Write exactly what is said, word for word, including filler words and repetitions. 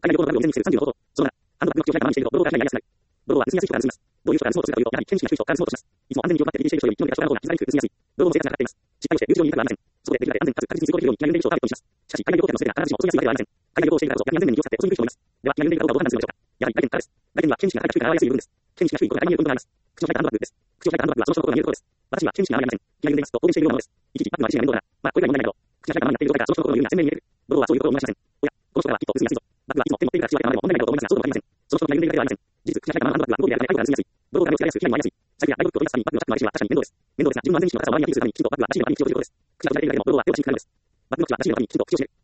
海外旅行の旅を未然に防ぐさんじゅうの方法。そのなら、ハンドバッグの記憶が我慢していると、ボロが被害に遭いやすくなる。ボロは盗みやすい人が盗みます。どういう人が盗もうとするかというと、やはり、検視が低い人から盗もうとします。いつも安全に気を配ってリリーしている人より、気の出た人が方が傷がにくく盗みやすい。ドローの生活がかかっています。失敗をして流通上に言いたくはありません。そこでできるだけ安全かつ確実に通行できるように、気が緩んでいる人をターゲットにします。しかし、海外旅行客の全てが必ずしも襲いやすいわけではありません。海外旅行をしているからこそ、逆に安全面に気を使って襲いに来る人もいます。では、気が緩んでいるかどうかをどう判断するのでしょうか。やはり、外見の方です。外見には検視が高いか低いかが現れやすい部分です。検視が低いことが誰に言うことがあります。口を開いたハンドバッグです。口を開いたハンドバッグはその人の心が見えるところです。私は検視がありません。気が緩んでいますと公言しているようなものです。一時、バッグの自身が面倒だな。まあ、これぐらい問題ないけど、口が開いたままになっている状態からその人の心の指が鮮明に見える。ドローはそういうことを思い出しません。おや、この人からはきっと盗みやすいぞ。バッグはいつも手に持っているから口を開いたままでも問題ないと思いますが、そうでもありません。その人の気が緩んでいるだけではありません。事実、口が開いたままのハンドバッグは動いているから相手が盗みやすい。ドローが目をつけられやすく、被害に遭いやすい。財布やアイドルを取り出すためにバッグのチャックの開け閉めは確かに面倒です。面倒ですが、自分の安全意識の高さを周りにアピールするためにきちんとバッグは出し入れの場に気をつけることです。口が開いているだけでもドローは手をしっかりです。バッグの口は出し入れの場にきちんと口を閉める。